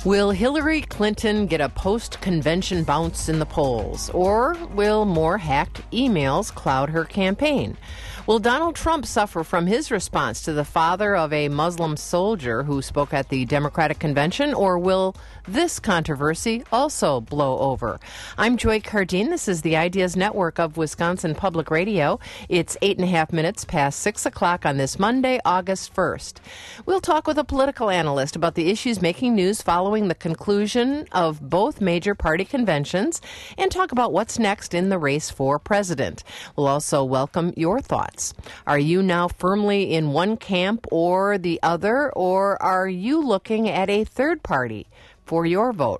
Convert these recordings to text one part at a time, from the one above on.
Will Hillary Clinton get a post-convention bounce in the polls? Or will more hacked emails cloud her campaign? Will Donald Trump suffer from his response to the father of a Muslim soldier who spoke at the Democratic convention? Or will this controversy also blow over? I'm Joy Cardine. This is the Ideas Network of Wisconsin Public Radio. It's 8.5 minutes past 6 o'clock on this Monday, August 1st. We'll talk with a political analyst about the issues making news following the conclusion of both major party conventions and talk about what's next in the race for president. We'll also welcome your thoughts. Are you now firmly in one camp or the other, or are you looking at a third party for your vote?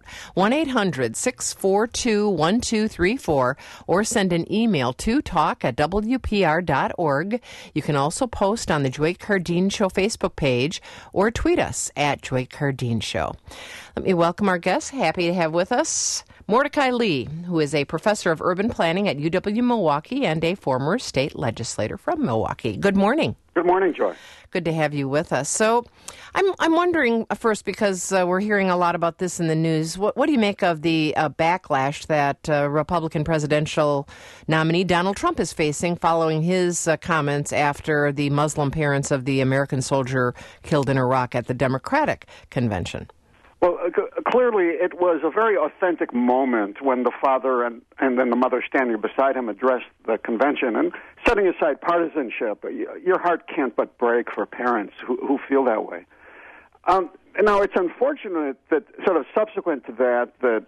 1-800-642-1234 or send an email to talk@wpr.org. You can also post on the Joy Cardine Show Facebook page or tweet us at Joy Cardine Show. Let me welcome our guests. Happy to have with us Mordecai Lee, who is a professor of urban planning at UW-Milwaukee and a former state legislator from Milwaukee. Good morning. Good morning, Joy. Good to have you with us. So I'm wondering first, because we're hearing a lot about this in the news, what do you make of the backlash that Republican presidential nominee Donald Trump is facing following his comments after the Muslim parents of the American soldier killed in Iraq at the Democratic convention? Well, clearly it was a very authentic moment when the father and then the mother standing beside him addressed the convention. And setting aside partisanship, your heart can't but break for parents who feel that way. Now, it's unfortunate that sort of subsequent to that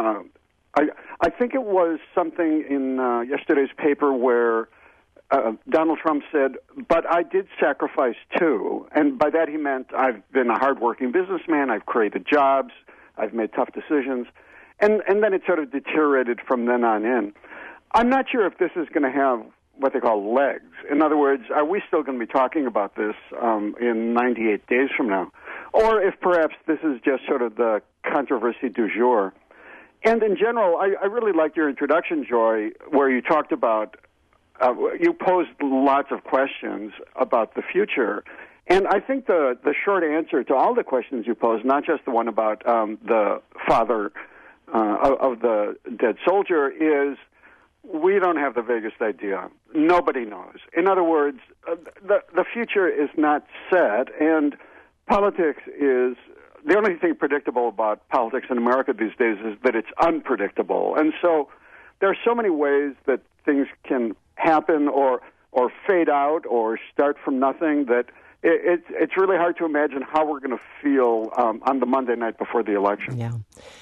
I think it was something in yesterday's paper where Donald Trump said, but I did sacrifice too. And by that he meant I've been a hardworking businessman, I've created jobs, I've made tough decisions. And then it sort of deteriorated from then on in. I'm not sure if this is going to have what they call legs. In other words, are we still going to be talking about this in 98 days from now? Or if perhaps this is just sort of the controversy du jour. And in general, I really liked your introduction, Joy, where you talked about you posed lots of questions about the future. And I think the short answer to all the questions you posed, not just the one about the father of the dead soldier, is we don't have the vaguest idea. Nobody knows. In other words, the future is not set, and politics is... The only thing predictable about politics in America these days is that it's unpredictable. And so there are so many ways that things can happen or fade out or start from nothing that it's really hard to imagine how we're going to feel on the Monday night before the election. Yeah.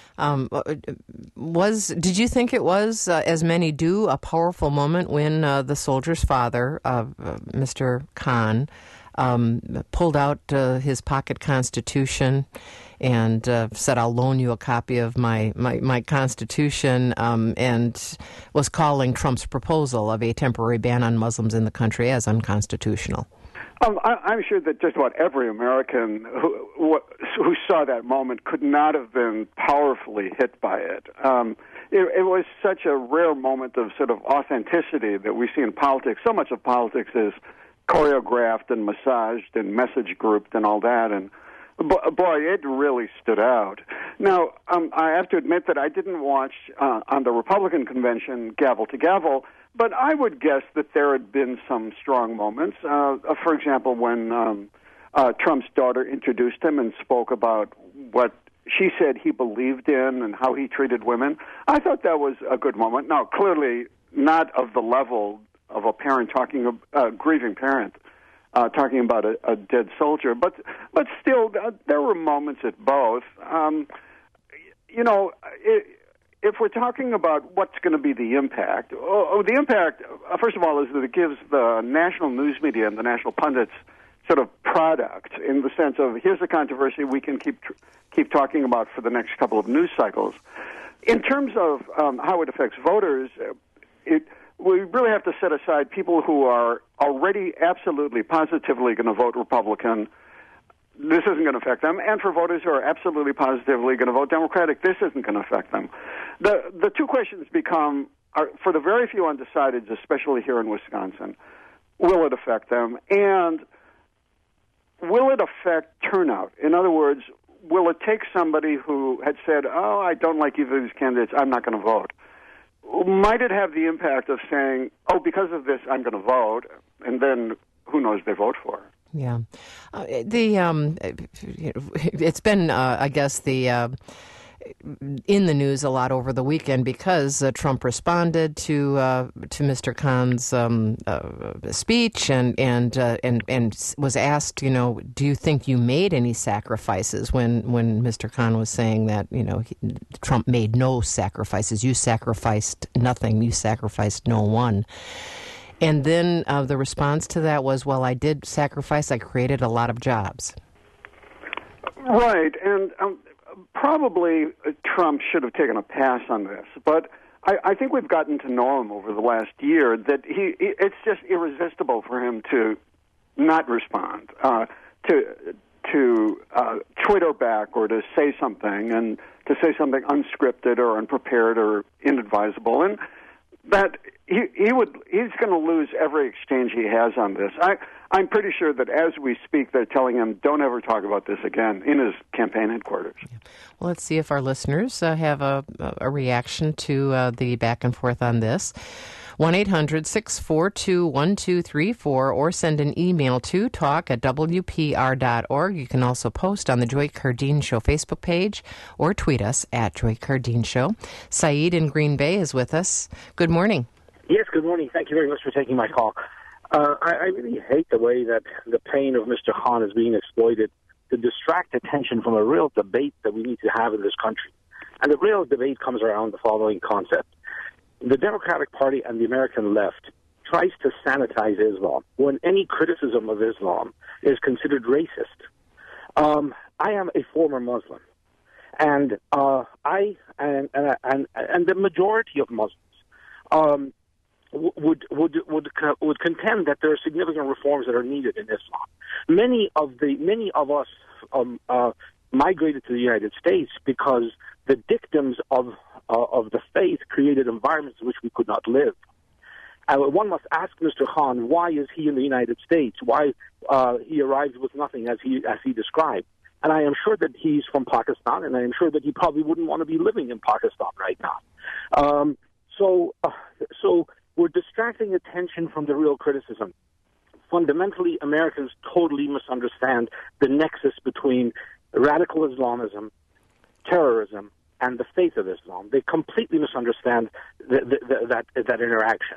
Did you think it was, as many do, a powerful moment when the soldier's father, Mr. Khan, pulled out his pocket Constitution and said, I'll loan you a copy of my Constitution, and was calling Trump's proposal of a temporary ban on Muslims in the country as unconstitutional? I'm sure that just about every American who saw that moment could not have been powerfully hit by it. It was such a rare moment of sort of authenticity that we see in politics. So much of politics is choreographed and massaged and message grouped and all that, and boy, it really stood out. Now, I have to admit that I didn't watch on the Republican convention gavel to gavel, but I would guess that there had been some strong moments. For example, when Trump's daughter introduced him and spoke about what she said he believed in and how he treated women, I thought that was a good moment. Now, clearly not of the level of a parent talking, a grieving parent, talking about a dead soldier. But still, there were moments at both. If we're talking about what's going to be the impact, the impact, first of all, is that it gives the national news media and the national pundits sort of product in the sense of here's a controversy we can keep talking about for the next couple of news cycles. In terms of how it affects voters, we really have to set aside people who are already absolutely, positively going to vote Republican. This isn't going to affect them. And for voters who are absolutely, positively going to vote Democratic, this isn't going to affect them. The two questions become, for the very few undecideds, especially here in Wisconsin, will it affect them? And will it affect turnout? In other words, will it take somebody who had said, "Oh, I don't like either of these candidates, I'm not going to vote"? Might it have the impact of saying, "Oh, because of this, I'm going to vote," and then who knows they vote for? Yeah, it's been, I guess, in the news a lot over the weekend because Trump responded to Mr. Khan's speech and was asked, do you think you made any sacrifices when Mr. Khan was saying that Trump made no sacrifices, you sacrificed nothing, you sacrificed no one. And then the response to that was, well, I did sacrifice, I created a lot of jobs. Right, and probably Trump should have taken a pass on this, but I think we've gotten to know him over the last year that it's just irresistible for him to not respond, to Twitter back or to say something, and to say something unscripted or unprepared or inadvisable, and that he's going to lose every exchange he has on this. I'm pretty sure that as we speak, they're telling him, don't ever talk about this again in his campaign headquarters. Well, let's see if our listeners have a reaction to the back and forth on this. 1-800-642-1234 or send an email to talk@wpr.org. You can also post on the Joy Cardeen Show Facebook page or tweet us at Joy Cardeen Show. Saeed in Green Bay is with us. Good morning. Yes, good morning. Thank you very much for taking my call. I really hate the way that the pain of Mr. Khan is being exploited to distract attention from a real debate that we need to have in this country. And the real debate comes around the following concept. The Democratic Party and the American left tries to sanitize Islam when any criticism of Islam is considered racist. I am a former Muslim, and I the majority of Muslims would contend that there are significant reforms that are needed in Islam. Many of us migrated to the United States because the dictums of the faith created environments in which we could not live. One must ask Mr. Khan, why is he in the United States? Why he arrived with nothing, as he described? And I am sure that he's from Pakistan, and I am sure that he probably wouldn't want to be living in Pakistan right now. So we're distracting attention from the real criticism. Fundamentally, Americans totally misunderstand the nexus between radical Islamism, terrorism, and the faith of Islam. They completely misunderstand that interaction.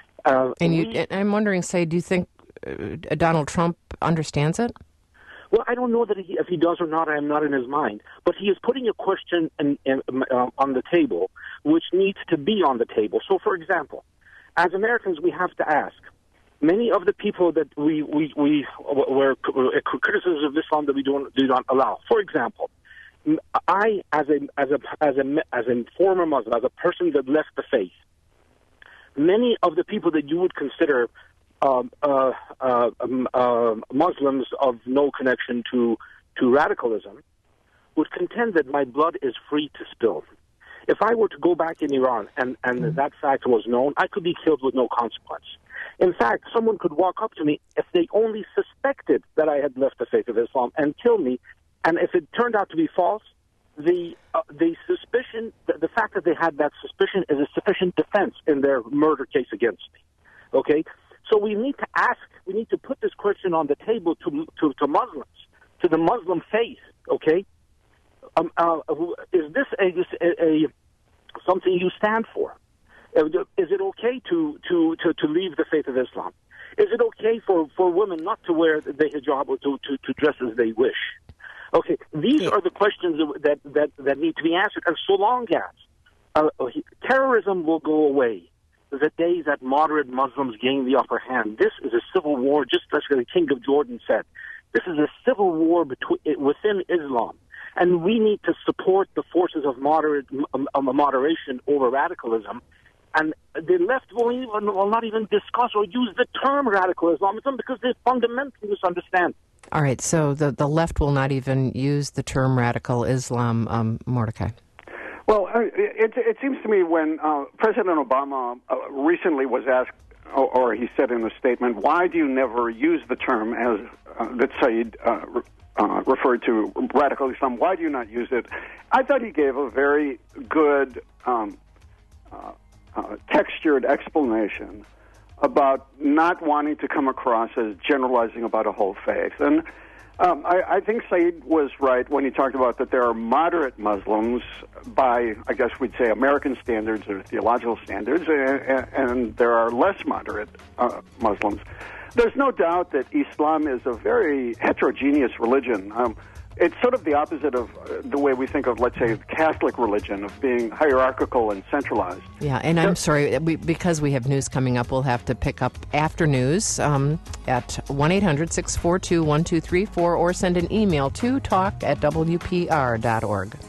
I'm wondering, do you think Donald Trump understands it? Well, I don't know that if he does or not. I am not in his mind. But he is putting a question on the table which needs to be on the table. So, for example, as Americans, we have to ask, many of the people that we were criticisms of Islam that we do not allow. For example, I, as a former Muslim, as a person that left the faith, many of the people that you would consider Muslims of no connection to radicalism would contend that my blood is free to spill. If I were to go back in Iran and that fact was known, I could be killed with no consequence. In fact, someone could walk up to me if they only suspected that I had left the faith of Islam and kill me. And if it turned out to be false, the suspicion, the fact that they had that suspicion is a sufficient defense in their murder case against me. Okay? So we need to put this question on the table to Muslims, to the Muslim faith, okay? Is this something you stand for? Is it okay to leave the faith of Islam? Is it okay for women not to wear the hijab or to dress as they wish? Okay, these are the questions that need to be answered. And so long as terrorism will go away, the day that moderate Muslims gain the upper hand, this is a civil war, just as the King of Jordan said. This is a civil war within Islam. And we need to support the forces of moderation over radicalism. And the left will not even discuss or use the term radical Islamism because they fundamentally misunderstand. All right, so the left will not even use the term radical Islam, Mordecai. Well, it seems to me when President Obama recently was asked or he said in a statement, why do you never use the term as that Said referred to radical Islam? Why do you not use it? I thought he gave a very good textured explanation about not wanting to come across as generalizing about a whole faith. And I think Said was right when he talked about that there are moderate Muslims by, I guess we'd say, American standards or theological standards, and there are less moderate Muslims. There's no doubt that Islam is a very heterogeneous religion. It's sort of the opposite of the way we think of, let's say, Catholic religion, of being hierarchical and centralized. Yeah, and I'm sorry, because we have news coming up, we'll have to pick up after news at 1-800-642-1234 or send an email to talk@wpr.org.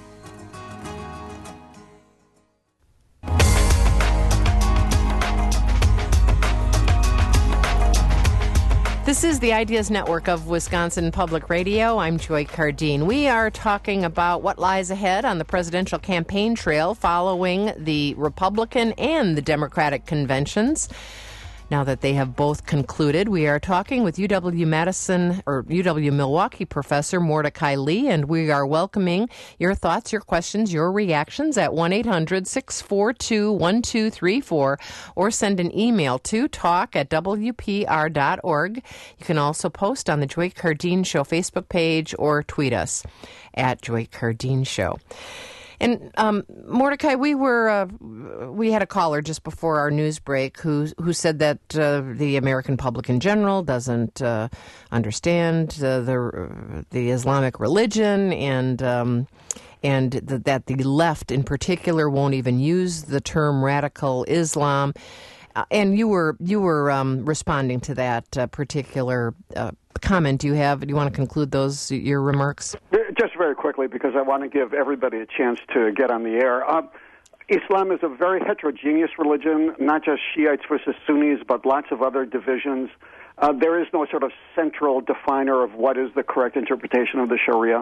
This is the Ideas Network of Wisconsin Public Radio. I'm Joy Cardine. We are talking about what lies ahead on the presidential campaign trail following the Republican and the Democratic conventions. Now that they have both concluded, we are talking with UW-Milwaukee professor Mordecai Lee, and we are welcoming your thoughts, your questions, your reactions at 1-800-642-1234 or send an email to talk@wpr.org. You can also post on the Joy Cardine Show Facebook page or tweet us at Joy Cardine Show. And Mordecai, we had a caller just before our news break who said that the American public in general doesn't understand the Islamic religion, and that the left in particular won't even use the term radical Islam. And you were responding to that particular comment. Do you want to conclude your remarks? Just very quickly, because I want to give everybody a chance to get on the air. Islam is a very heterogeneous religion, not just Shiites versus Sunnis, but lots of other divisions. There is no sort of central definer of what is the correct interpretation of the Sharia.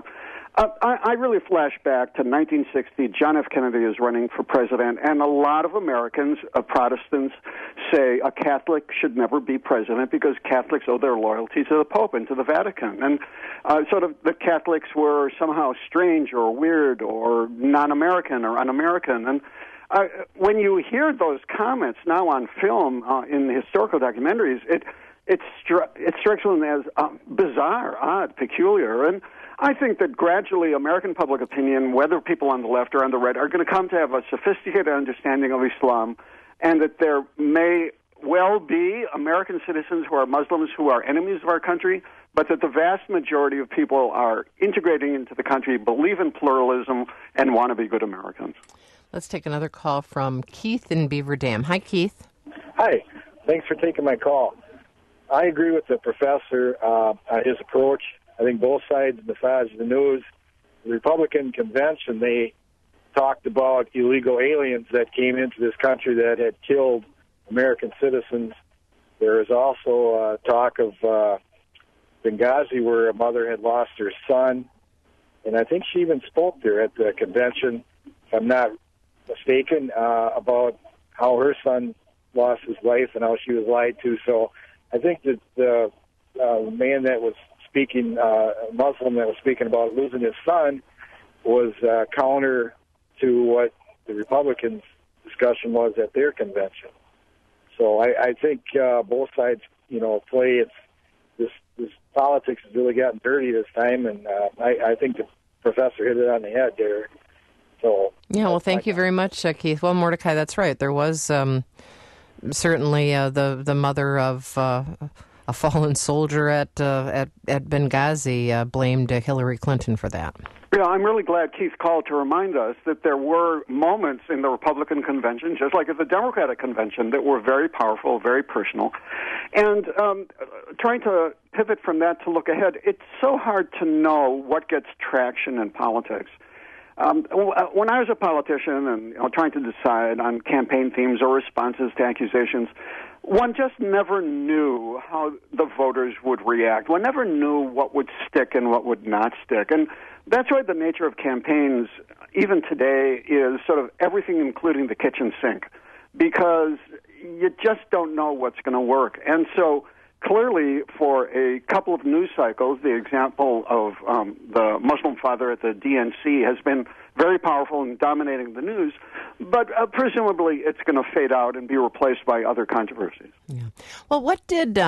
I really flash back to 1960. John F. Kennedy is running for president, and a lot of Americans, Protestants, say a Catholic should never be president because Catholics owe their loyalty to the Pope and to the Vatican. And sort of the Catholics were somehow strange or weird or non-American or un-American. And when you hear those comments now on film in the historical documentaries, it strikes one as bizarre, odd, peculiar. And I think that gradually American public opinion, whether people on the left or on the right, are going to come to have a sophisticated understanding of Islam, and that there may well be American citizens who are Muslims who are enemies of our country, but that the vast majority of people are integrating into the country, believe in pluralism, and want to be good Americans. Let's take another call from Keith in Beaver Dam. Hi, Keith. Hi. Thanks for taking my call. I agree with the professor on his approach. I think both sides massage the news. The Republican convention, they talked about illegal aliens that came into this country that had killed American citizens. There is also talk of Benghazi, where a mother had lost her son. And I think she even spoke there at the convention, if I'm not mistaken, about how her son lost his life and how she was lied to. So I think that the man that was speaking, a Muslim that was speaking about losing his son, was counter to what the Republicans' discussion was at their convention. So I think both sides, play. This politics has really gotten dirty this time, and I think the professor hit it on the head there. So yeah, well, thank you very much, Keith. Well, Mordecai, that's right. There was certainly the mother of a fallen soldier at Benghazi blamed Hillary Clinton for that. Yeah, I'm really glad Keith called to remind us that there were moments in the Republican convention, just like at the Democratic convention, that were very powerful, very personal. And trying to pivot from that to look ahead, it's so hard to know what gets traction in politics. When I was a politician and trying to decide on campaign themes or responses to accusations, one just never knew how the voters would react. One never knew what would stick and what would not stick. And that's why the nature of campaigns, even today, is sort of everything including the kitchen sink. Because you just don't know what's going to work. And so clearly, for a couple of news cycles, the example of the Muslim father at the DNC has been very powerful in dominating the news, but presumably it's going to fade out and be replaced by other controversies. Yeah. Well, what did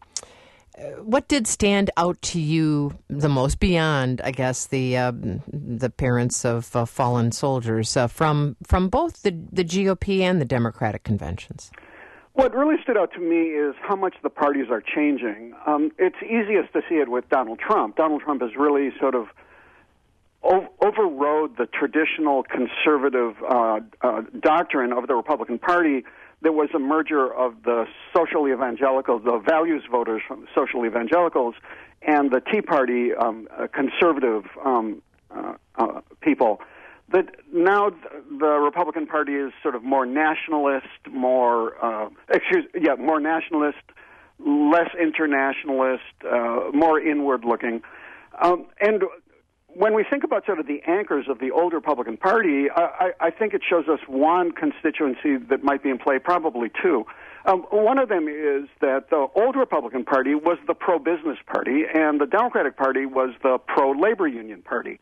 stand out to you the most beyond, I guess, the parents of fallen soldiers from both the GOP and the Democratic conventions? What really stood out to me is how much the parties are changing. It's easiest to see it with Donald Trump. Donald Trump has really sort of overrode the traditional conservative doctrine of the Republican Party. There was a merger of the social evangelicals, the values voters from social evangelicals, and the Tea Party conservative people. That now the Republican Party is sort of more nationalist, more nationalist, less internationalist, more inward-looking, and when we think about sort of the anchors of the old Republican Party, I think it shows us one constituency that might be in play, probably two. One of them is that the old Republican Party was the pro-business party, and the Democratic Party was the pro-labor union party.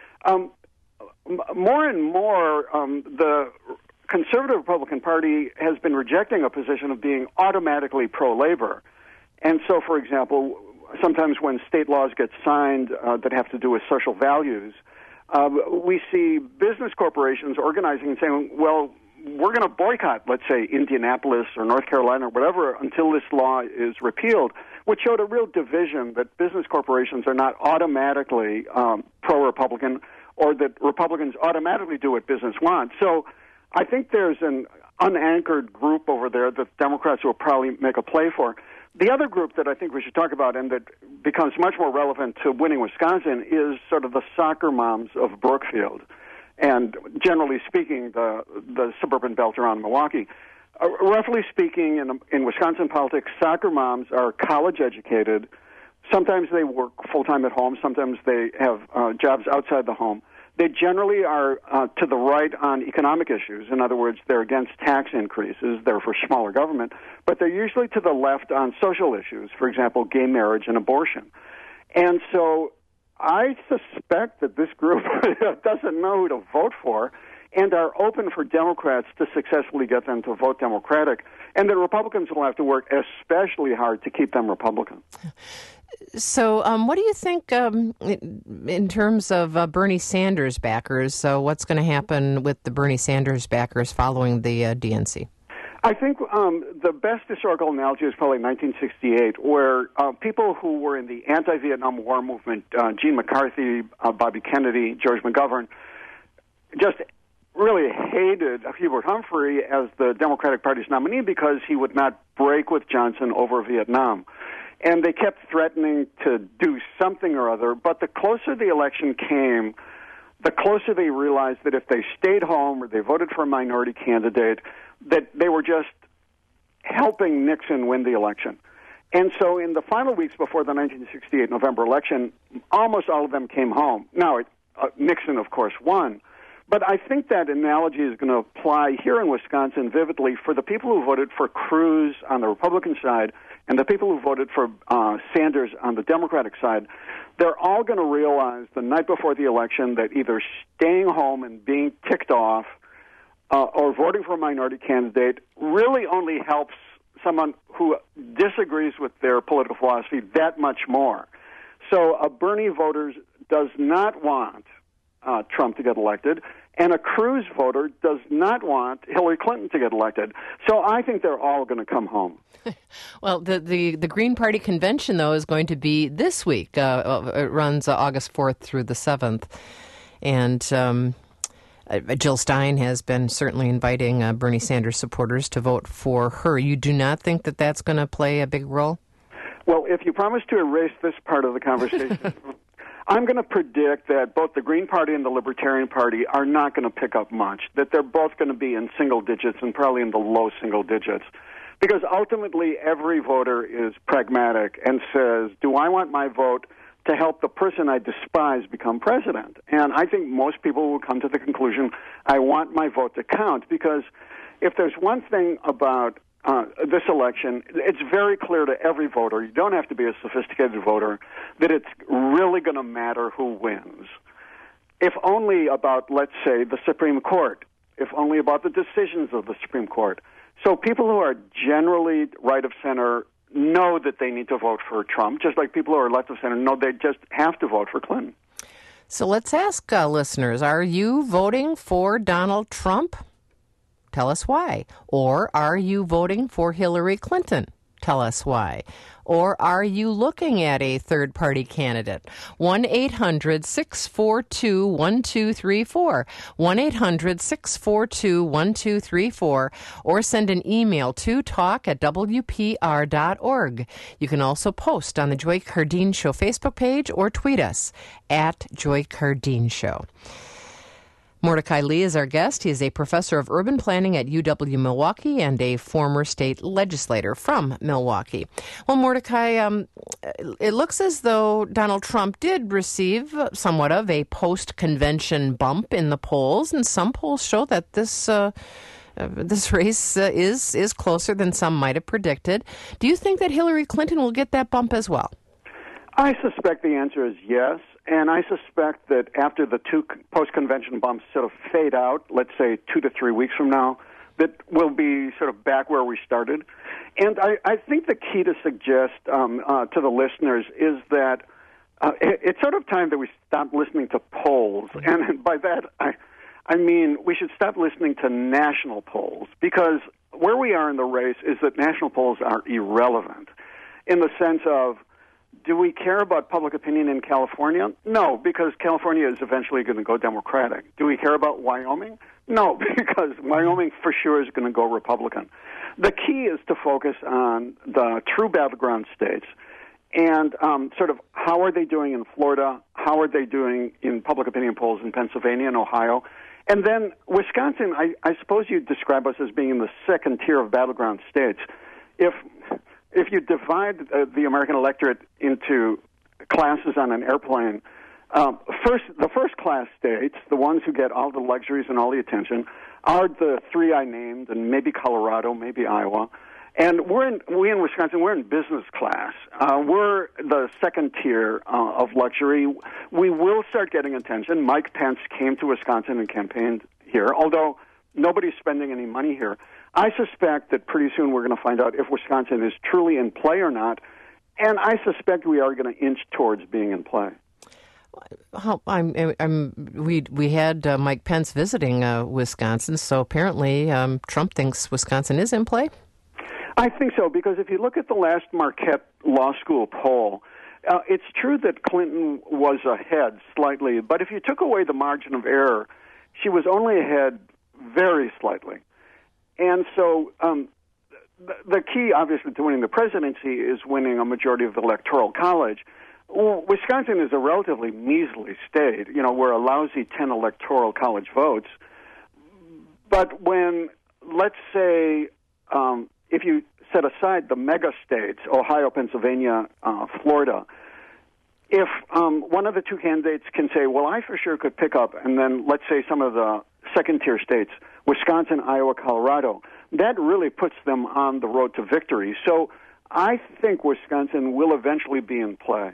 More and more, the conservative Republican Party has been rejecting a position of being automatically pro-labor. And so, for example, sometimes when state laws get signed that have to do with social values, we see business corporations organizing and saying, well, we're going to boycott, let's say, Indianapolis or North Carolina or whatever until this law is repealed, which showed a real division that business corporations are not automatically pro-Republican or that Republicans automatically do what business wants. So I think there's an unanchored group over there that Democrats will probably make a play for. The other group that I think we should talk about and that becomes much more relevant to winning Wisconsin is sort of the soccer moms of Brookfield and, generally speaking, the suburban belt around Milwaukee. Roughly speaking, in Wisconsin politics, soccer moms are college-educated. Sometimes they work full-time at home. Sometimes they have jobs outside the home. They generally are to the right on economic issues. In other words, they're against tax increases. They're for smaller government. But they're usually to the left on social issues, for example, gay marriage and abortion. And so I suspect that this group doesn't know who to vote for and are open for Democrats to successfully get them to vote Democratic, and that Republicans will have to work especially hard to keep them Republican. So what do you think in terms of Bernie Sanders backers? So what's going to happen with the Bernie Sanders backers following the DNC? I think the best historical analogy is probably 1968, where people who were in the anti-Vietnam War movement, Gene McCarthy, Bobby Kennedy, George McGovern, just really hated Hubert Humphrey as the Democratic Party's nominee because he would not break with Johnson over Vietnam. And they kept threatening to do something or other, but the closer the election came, the closer they realized that if they stayed home or they voted for a minority candidate, that they were just helping Nixon win the election. And so in the final weeks before the 1968 November election, almost all of them came home. Now, Nixon, of course, won. But I think that analogy is going to apply here in Wisconsin vividly for the people who voted for Cruz on the Republican side and the people who voted for Sanders on the Democratic side. They're all going to realize the night before the election that either staying home and being ticked off or voting for a minority candidate really only helps someone who disagrees with their political philosophy that much more. So a Bernie voter does not want Trump to get elected, and a Cruz voter does not want Hillary Clinton to get elected. So I think they're all going to come home. Well, the Green Party convention, though, is going to be this week. It runs August 4th through the 7th. And Jill Stein has been certainly inviting Bernie Sanders supporters to vote for her. You do not think that that's going to play a big role? Well, if you promise to erase this part of the conversation, I'm going to predict that both the Green Party and the Libertarian Party are not going to pick up much, that they're both going to be in single digits and probably in the low single digits. Because ultimately every voter is pragmatic and says, do I want my vote to help the person I despise become president? And I think most people will come to the conclusion, I want my vote to count, because if there's one thing about this election, it's very clear to every voter, you don't have to be a sophisticated voter, that it's really going to matter who wins. If only about, let's say, the Supreme Court, if only about the decisions of the Supreme Court. So people who are generally right of center know that they need to vote for Trump, just like people who are left of center know they just have to vote for Clinton. So let's ask listeners, are you voting for Donald Trump? Tell us why. Or are you voting for Hillary Clinton? Tell us why. Or are you looking at a third-party candidate? 1-800-642-1234. 1-800-642-1234. Or send an email to talk@wpr.org. You can also post on the Joy Cardeen Show Facebook page or tweet us at Joy Cardeen Show. Mordecai Lee is our guest. He is a professor of urban planning at UW-Milwaukee and a former state legislator from Milwaukee. Well, Mordecai, it looks as though Donald Trump did receive somewhat of a post-convention bump in the polls, and some polls show that this race is closer than some might have predicted. Do you think that Hillary Clinton will get that bump as well? I suspect the answer is yes. And I suspect that after the two post-convention bumps sort of fade out, let's say 2 to 3 weeks from now, that we'll be sort of back where we started. And I think the key to suggest to the listeners is that it's sort of time that we stop listening to polls. And by that, I mean we should stop listening to national polls, because where we are in the race is that national polls are irrelevant in the sense of, do we care about public opinion in California? No, because California is eventually going to go Democratic. Do we care about Wyoming? No, because Wyoming for sure is going to go Republican. The key is to focus on the true battleground states and sort of how are they doing in Florida, how are they doing in public opinion polls in Pennsylvania and Ohio. And then Wisconsin, I suppose you'd describe us as being in the second tier of battleground states. If you divide the American electorate into classes on an airplane, the first-class states, the ones who get all the luxuries and all the attention, are the three I named, and maybe Colorado, maybe Iowa. And we in Wisconsin, we're in business class. We're the second tier of luxury. We will start getting attention. Mike Pence came to Wisconsin and campaigned here, although nobody's spending any money here. I suspect that pretty soon we're going to find out if Wisconsin is truly in play or not, and I suspect we are going to inch towards being in play. We had Mike Pence visiting Wisconsin, so apparently Trump thinks Wisconsin is in play? I think so, because if you look at the last Marquette Law School poll, it's true that Clinton was ahead slightly, but if you took away the margin of error, she was only ahead very slightly. And so the key, obviously, to winning the presidency is winning a majority of the Electoral College. Wisconsin is a relatively measly state. You know, we're a lousy 10 Electoral College votes. But when, let's say, if you set aside the mega states, Ohio, Pennsylvania, Florida, if one of the two candidates can say, well, I for sure could pick up, and then let's say some of the second-tier states, Wisconsin, Iowa, Colorado, that really puts them on the road to victory. So I think Wisconsin will eventually be in play.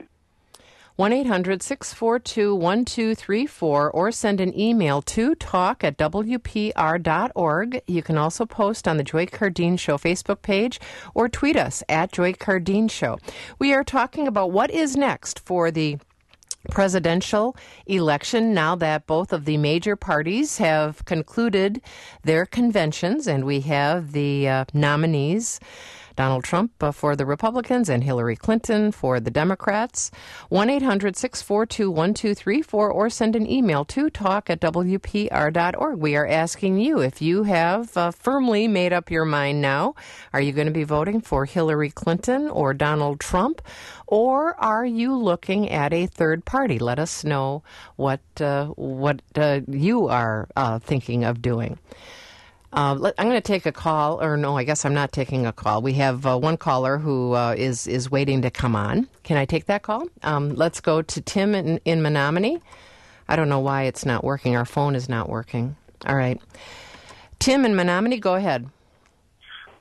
1-800-642-1234 or send an email to talk@wpr.org. You can also post on the Joy Cardeen Show Facebook page or tweet us at Joy Cardeen Show. We are talking about what is next for the presidential election now that both of the major parties have concluded their conventions, and we have the nominees, Donald Trump for the Republicans and Hillary Clinton for the Democrats. 1-800-642-1234 or send an email to talk@wpr.org. We are asking you if you have firmly made up your mind now. Are you going to be voting for Hillary Clinton or Donald Trump? Or are you looking at a third party? Let us know what you are thinking of doing. I'm going to take a call, or no, I guess I'm not taking a call. We have one caller who is waiting to come on. Can I take that call? Let's go to Tim in Menominee. I don't know why it's not working. Our phone is not working. All right. Tim in Menominee, go ahead.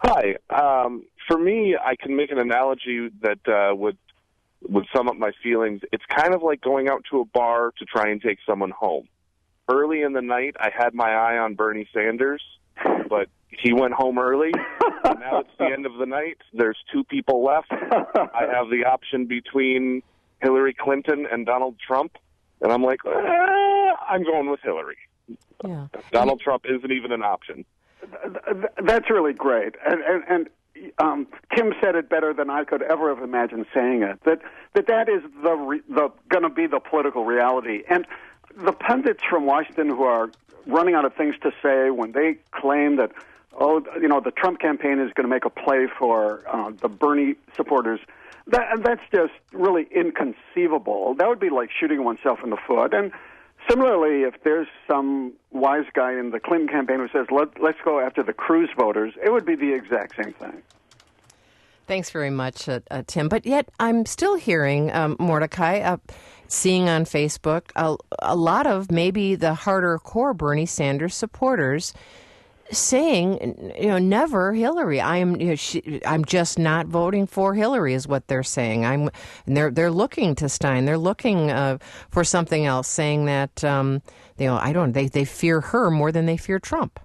Hi. For me, I can make an analogy that would sum up my feelings. It's kind of like going out to a bar to try and take someone home. Early in the night, I had my eye on Bernie Sanders, but he went home early. And now it's the end of the night. There's two people left. I have the option between Hillary Clinton and Donald Trump, and I'm like, I'm going with Hillary. Yeah. Donald Trump isn't even an option. That's really great. And Tim said it better than I could ever have imagined saying it. That is going to be the political reality. And the pundits from Washington who are running out of things to say when they claim that, the Trump campaign is going to make a play for the Bernie supporters, that's just really inconceivable. That would be like shooting oneself in the foot. And similarly, if there's some wise guy in the Clinton campaign who says, let's go after the Cruz voters, it would be the exact same thing. Thanks very much, Tim. But yet I'm still hearing, Mordecai, seeing on Facebook, a lot of maybe the harder core Bernie Sanders supporters saying, never Hillary. I'm just not voting for Hillary is what they're saying. And they're looking to Stein. They're looking for something else, saying that they fear her more than they fear Trump.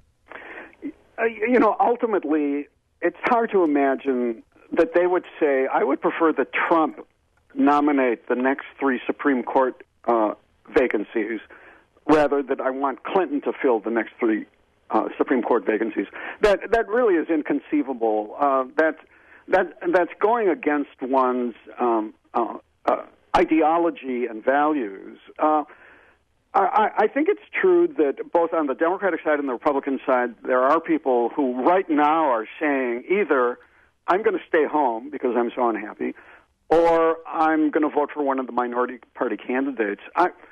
Ultimately, it's hard to imagine that they would say, I would prefer that Trump nominate the next 3 Supreme Court vacancies rather than I want Clinton to fill the next 3 Supreme Court vacancies. That really is inconceivable. That's going against one's ideology and values. I think it's true that both on the Democratic side and the Republican side, there are people who right now are saying either I'm going to stay home because I'm so unhappy, or I'm going to vote for one of the minority party candidates.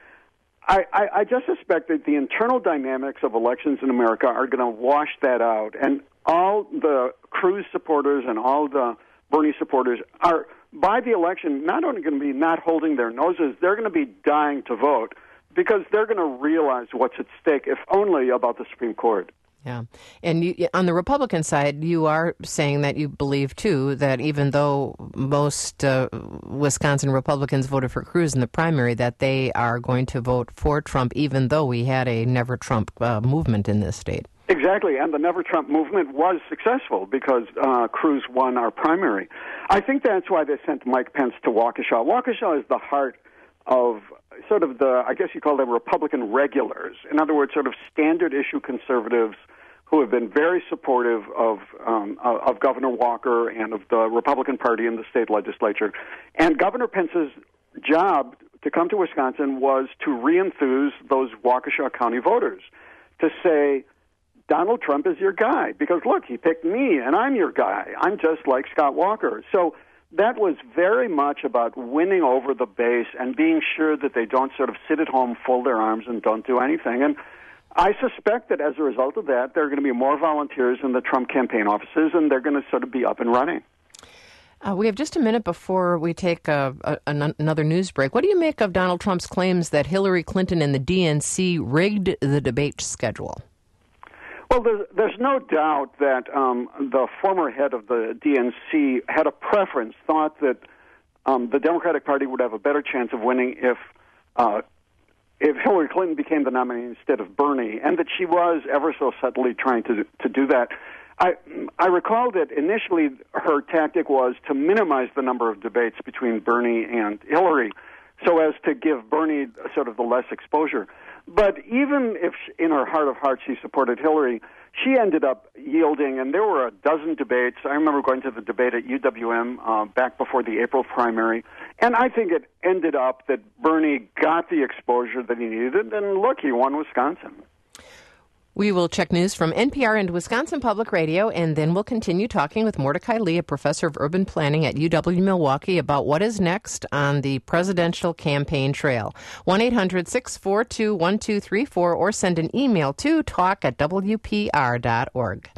I just suspect that the internal dynamics of elections in America are going to wash that out, and all the Cruz supporters and all the Bernie supporters are, by the election, not only going to be not holding their noses, they're going to be dying to vote because they're going to realize what's at stake, if only about the Supreme Court. Yeah. And on the Republican side, you are saying that you believe, too, that even though most Wisconsin Republicans voted for Cruz in the primary, that they are going to vote for Trump, even though we had a Never Trump movement in this state. Exactly. And the Never Trump movement was successful because Cruz won our primary. I think that's why they sent Mike Pence to Waukesha. Waukesha is the heart of sort of I guess you call them Republican regulars. In other words, sort of standard issue conservatives who have been very supportive of Governor Walker and of the Republican Party in the state legislature. And Governor Pence's job to come to Wisconsin was to re-enthuse those Waukesha County voters, to say, Donald Trump is your guy, because look, he picked me, and I'm your guy. I'm just like Scott Walker. So that was very much about winning over the base and being sure that they don't sort of sit at home, fold their arms, and don't do anything. And I suspect that as a result of that, there are going to be more volunteers in the Trump campaign offices, and they're going to sort of be up and running. We have just a minute before we take another news break. What do you make of Donald Trump's claims that Hillary Clinton and the DNC rigged the debate schedule? Well, there's no doubt that the former head of the DNC had a preference, thought that the Democratic Party would have a better chance of winning if Hillary Clinton became the nominee instead of Bernie, and that she was ever so subtly trying to do that. I recall that initially her tactic was to minimize the number of debates between Bernie and Hillary so as to give Bernie sort of the less exposure. But even if in her heart of hearts she supported Hillary, she ended up yielding, and there were a dozen debates. I remember going to the debate at UWM back before the April primary, and I think it ended up that Bernie got the exposure that he needed, and look, he won Wisconsin. We will check news from NPR and Wisconsin Public Radio, and then we'll continue talking with Mordecai Lee, a professor of urban planning at UW-Milwaukee, about what is next on the presidential campaign trail. 1-800-642-1234, or send an email to talk@wpr.org.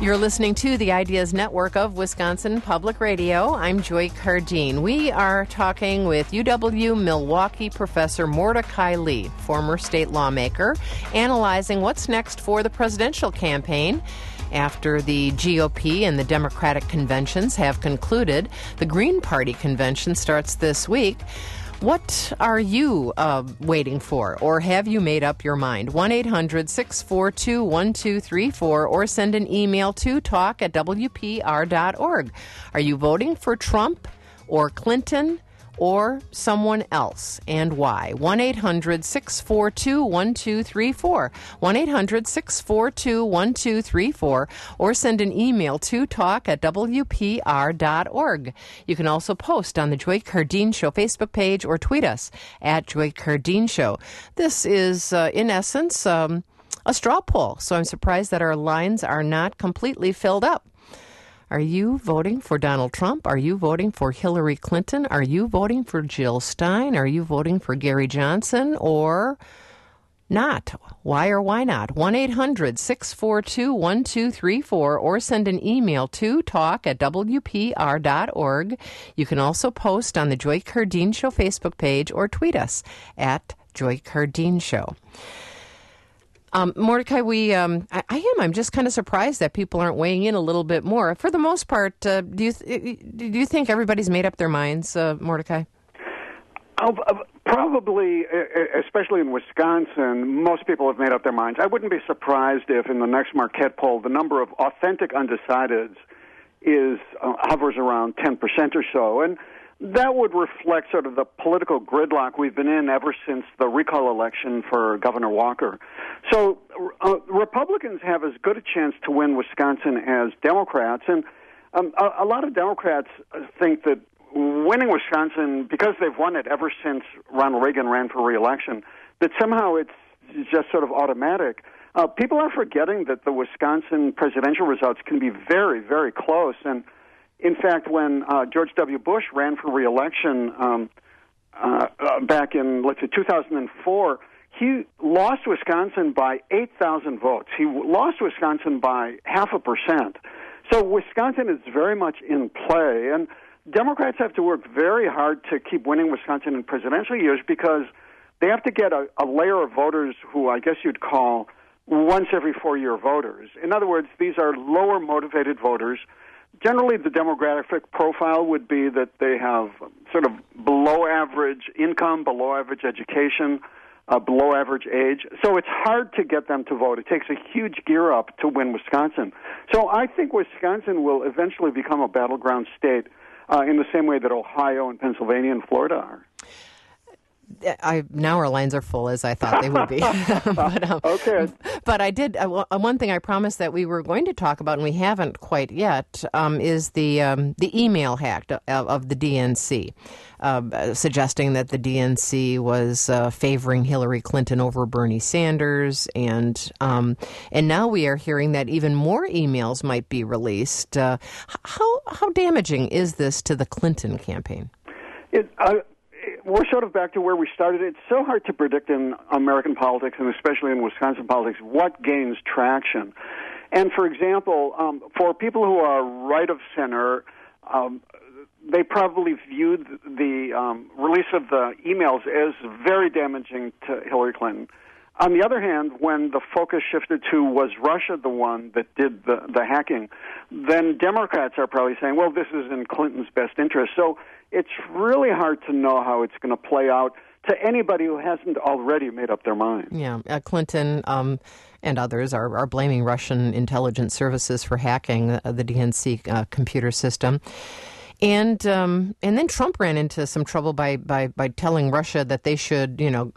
You're listening to the Ideas Network of Wisconsin Public Radio. I'm Joy Cardine. We are talking with UW-Milwaukee professor Mordecai Lee, former state lawmaker, analyzing what's next for the presidential campaign. After the GOP and the Democratic conventions have concluded, the Green Party convention starts this week. What are you waiting for, or have you made up your mind? 1-800-642-1234, or send an email to talk@wpr.org. Are you voting for Trump or Clinton or someone else, and why? 1-800-642-1234, 1-800-642-1234, or send an email to talk@wpr.org. You can also post on the Joy Cardine Show Facebook page or tweet us at Joy Cardine Show. This is, in essence, a straw poll, so I'm surprised that our lines are not completely filled up. Are you voting for Donald Trump? Are you voting for Hillary Clinton? Are you voting for Jill Stein? Are you voting for Gary Johnson or not? Why or why not? 1-800-642-1234, or send an email to talk@wpr.org. You can also post on the Joy Cardine Show Facebook page or tweet us at Joy Cardine Show. Mordecai, I'm just kind of surprised that people aren't weighing in a little bit more. For the most part, do you think everybody's made up their minds, Mordecai? Probably, especially in Wisconsin, most people have made up their minds. I wouldn't be surprised if in the next Marquette poll, the number of authentic undecideds hovers around 10% or so. And that would reflect sort of the political gridlock we've been in ever since the recall election for Governor Walker. So Republicans have as good a chance to win Wisconsin as Democrats. And a lot of Democrats think that winning Wisconsin, because they've won it ever since Ronald Reagan ran for re-election, that somehow it's just sort of automatic. People are forgetting that the Wisconsin presidential results can be very, very close. And in fact, when George W. Bush ran for re-election back in, 2004, he lost Wisconsin by 8,000 votes. He lost Wisconsin by 0.5%. So Wisconsin is very much in play. And Democrats have to work very hard to keep winning Wisconsin in presidential years because they have to get a layer of voters who I guess you'd call once every 4-year voters. In other words, these are lower motivated voters. Generally, the demographic profile would be that they have sort of below average income, below average education, below average age. So it's hard to get them to vote. It takes a huge gear up to win Wisconsin. So I think Wisconsin will eventually become a battleground state in the same way that Ohio and Pennsylvania and Florida are. Now our lines are full, as I thought they would be. Okay. But I did one thing I promised that we were going to talk about, and we haven't quite yet, is the email hack of the DNC, suggesting that the DNC was favoring Hillary Clinton over Bernie Sanders, and now we are hearing that even more emails might be released. How damaging is this to the Clinton campaign? We're sort of back to where we started. It's so hard to predict in American politics, and especially in Wisconsin politics, what gains traction. And, for example, for people who are right of center, they probably viewed the release of the emails as very damaging to Hillary Clinton. On the other hand, when the focus shifted to was Russia the one that did the hacking, then Democrats are probably saying, well, this is in Clinton's best interest. So it's really hard to know how it's going to play out to anybody who hasn't already made up their mind. Yeah, Clinton and others are blaming Russian intelligence services for hacking the DNC computer system. And then Trump ran into some trouble by telling Russia that they should,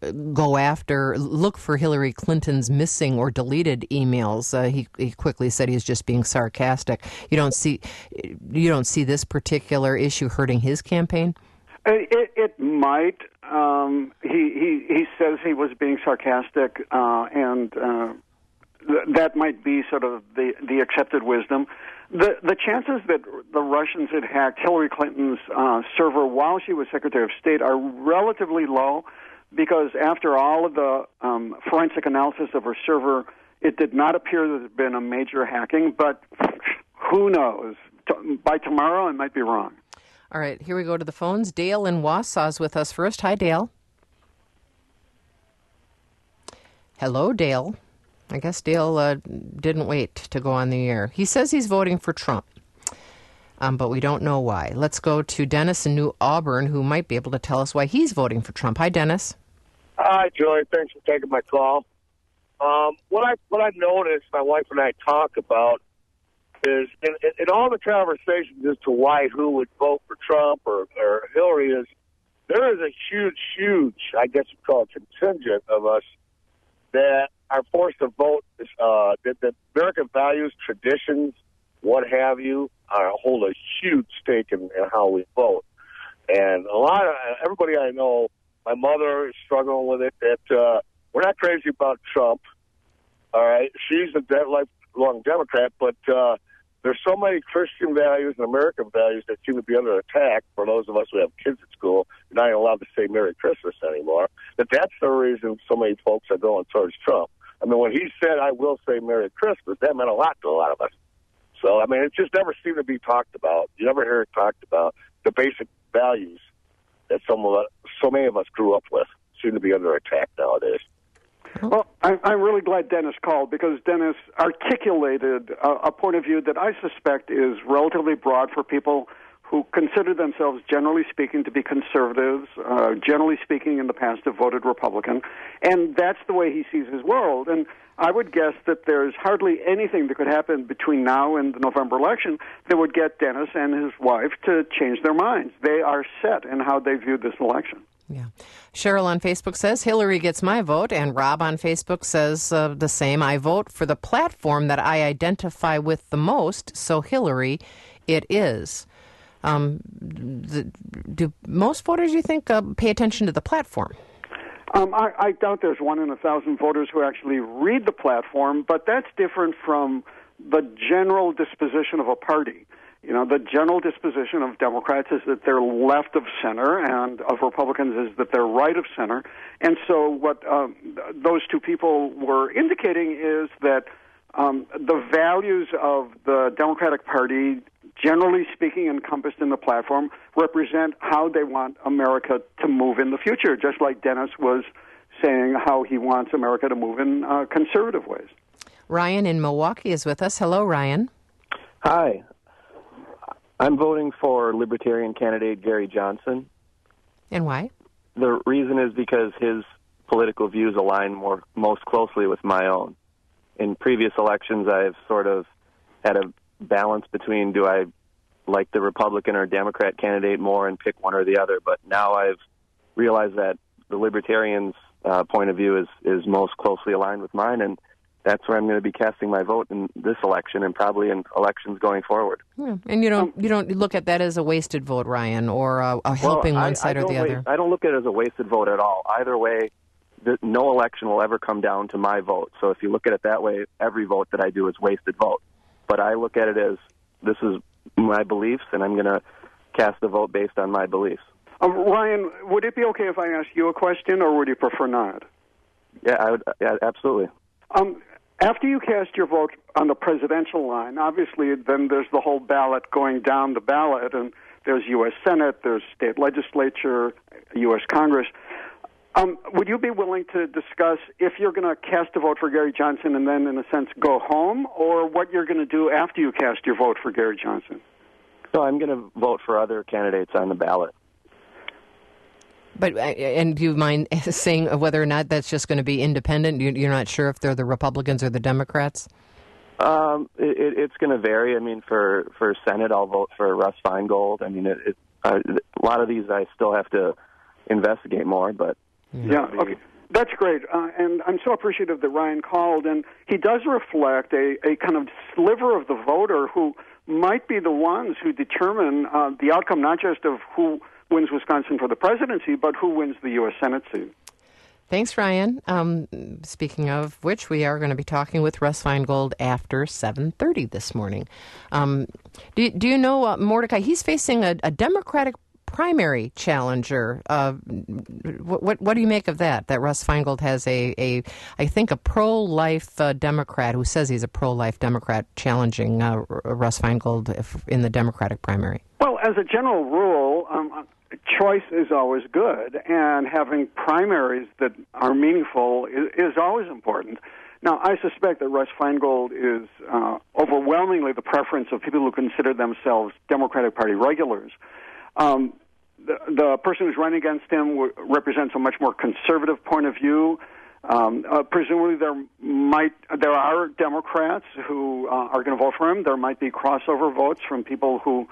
look for Hillary Clinton's missing or deleted emails. He quickly said he's just being sarcastic. You don't see this particular issue hurting his campaign? It might. He says he was being sarcastic, and that might be sort of the accepted wisdom. The chances that the Russians had hacked Hillary Clinton's server while she was Secretary of State are relatively low because after all of the forensic analysis of her server It did not appear that there had been a major hacking, but who knows? By tomorrow, I might be wrong. All right, here we go to the phones. Dale in Wausau is with us first. Hi, Dale. Hello, Dale. I guess Dale didn't wait to go on the air. He says he's voting for Trump, but we don't know why. Let's go to Dennis in New Auburn, who might be able to tell us why he's voting for Trump. Hi, Dennis. Hi, Joy. Thanks for taking my call. What I noticed, my wife and I talk about, is in all the conversations as to why who would vote for Trump or Hillary is, there is a huge, I guess you'd call it contingent of us that are forced to vote, that American values, traditions, what have you, hold a huge stake in how we vote. And everybody I know, my mother is struggling with it, that we're not crazy about Trump. All right, she's a lifelong Democrat, but there's so many Christian values and American values that seem to be under attack for those of us who have kids at school. You're not even allowed to say Merry Christmas anymore. That's the reason so many folks are going towards Trump. I mean, when he said, I will say Merry Christmas, that meant a lot to a lot of us. So, I mean, it just never seemed to be talked about. You never hear it talked about. The basic values that so many of us grew up with seem to be under attack nowadays. Well, I'm really glad Dennis called, because Dennis articulated a point of view that I suspect is relatively broad for people who consider themselves, generally speaking, to be conservatives, generally speaking, in the past have voted Republican, and that's the way he sees his world. And I would guess that there's hardly anything that could happen between now and the November election that would get Dennis and his wife to change their minds. They are set in how they view this election. Yeah. Cheryl on Facebook says, Hillary gets my vote, and Rob on Facebook says the same. I vote for the platform that I identify with the most, so Hillary it is. Do most voters, you think, pay attention to the platform? I doubt there's 1 in 1,000 voters who actually read the platform, but that's different from the general disposition of a party. You know, the general disposition of Democrats is that they're left of center, and of Republicans is that they're right of center. And so what those two people were indicating is that the values of the Democratic Party, generally speaking, encompassed in the platform, represent how they want America to move in the future, just like Dennis was saying how he wants America to move in conservative ways. Ryan in Milwaukee is with us. Hello, Ryan. Hi. I'm voting for Libertarian candidate Gary Johnson. And why? The reason is because his political views align most closely with my own. In previous elections, I've sort of had a balance between do I like the Republican or Democrat candidate more and pick one or the other. But now I've realized that the Libertarians' point of view is most closely aligned with mine, and that's where I'm going to be casting my vote in this election and probably in elections going forward. Yeah. And you don't look at that as a wasted vote, Ryan, or helping one side or the other? I don't look at it as a wasted vote at all. Either way, no election will ever come down to my vote. So if you look at it that way, every vote that I do is wasted vote. But I look at it as this is my beliefs, and I'm going to cast the vote based on my beliefs. Ryan, would it be okay if I asked you a question, or would you prefer not? Yeah, absolutely. After you cast your vote on the presidential line, obviously then there's the whole ballot going down the ballot, and there's U.S. Senate, there's state legislature, U.S. Congress. Would you be willing to discuss if you're going to cast a vote for Gary Johnson and then, in a sense, go home, or what you're going to do after you cast your vote for Gary Johnson? So I'm going to vote for other candidates on the ballot. But and do you mind saying whether or not that's just going to be independent? You're not sure if they're the Republicans or the Democrats? It's going to vary. I mean, for Senate, I'll vote for Russ Feingold. I mean, a lot of these I still have to investigate more, but... Yeah, okay. That's great. And I'm so appreciative that Ryan called. And he does reflect a kind of sliver of the voter who might be the ones who determine the outcome, not just of who wins Wisconsin for the presidency, but who wins the U.S. Senate seat. Thanks, Ryan. Speaking of which, we are going to be talking with Russ Feingold after 7:30 this morning. Do you know Mordecai? He's facing a Democratic primary challenger. What do you make of that? That Russ Feingold has I think, a pro-life Democrat who says he's a pro-life Democrat challenging Russ Feingold in the Democratic primary. Well, as a general rule, choice is always good, and having primaries that are meaningful is always important. Now, I suspect that Russ Feingold is overwhelmingly the preference of people who consider themselves Democratic Party regulars. The person who's running against him represents a much more conservative point of view. Presumably, there are Democrats who are going to vote for him. There might be crossover votes from people who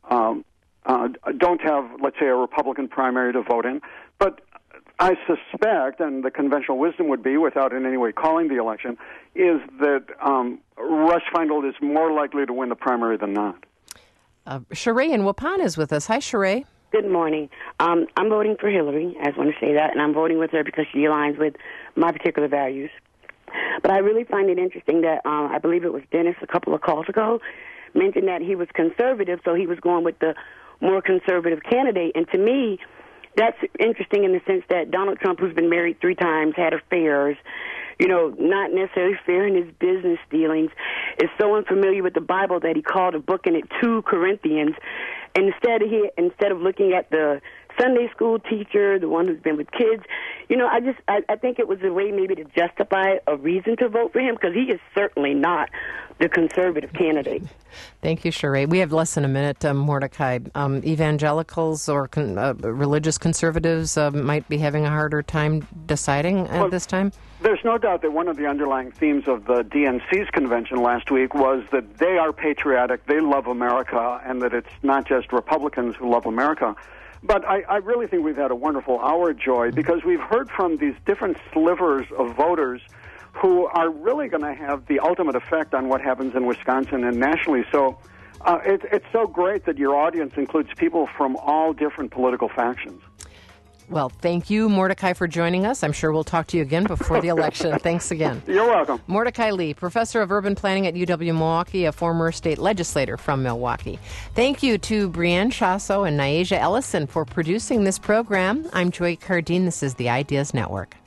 don't have, let's say, a Republican primary to vote in. But I suspect, and the conventional wisdom would be, without in any way calling the election, is that Russ Feingold is more likely to win the primary than not. Sheree in Waupun is with us. Hi, Sheree. Good morning. I'm voting for Hillary. I just want to say that, and I'm voting with her because she aligns with my particular values. But I really find it interesting that I believe it was Dennis a couple of calls ago mentioned that he was conservative, so he was going with the more conservative candidate. And to me, that's interesting in the sense that Donald Trump, who's been married 3 times, had affairs, not necessarily fair in his business dealings, is so unfamiliar with the Bible that he called a book in it 2 Corinthians. And instead of looking at the Sunday school teacher, the one who's been with kids, I think it was a way maybe to justify a reason to vote for him, because he is certainly not the conservative candidate. Thank you, Sheree. We have less than a minute, Mordecai. Evangelicals or religious conservatives might be having a harder time deciding at this time? There's no doubt that one of the underlying themes of the DNC's convention last week was that they are patriotic, they love America, and that it's not just Republicans who love America. But I really think we've had a wonderful hour, Joy, because we've heard from these different slivers of voters who are really going to have the ultimate effect on what happens in Wisconsin and nationally. So it's so great that your audience includes people from all different political factions. Well, thank you, Mordecai, for joining us. I'm sure we'll talk to you again before the election. Thanks again. You're welcome. Mordecai Lee, professor of urban planning at UW-Milwaukee, a former state legislator from Milwaukee. Thank you to Brianne Chasso and Nyasia Ellison for producing this program. I'm Joy Cardine. This is the Ideas Network.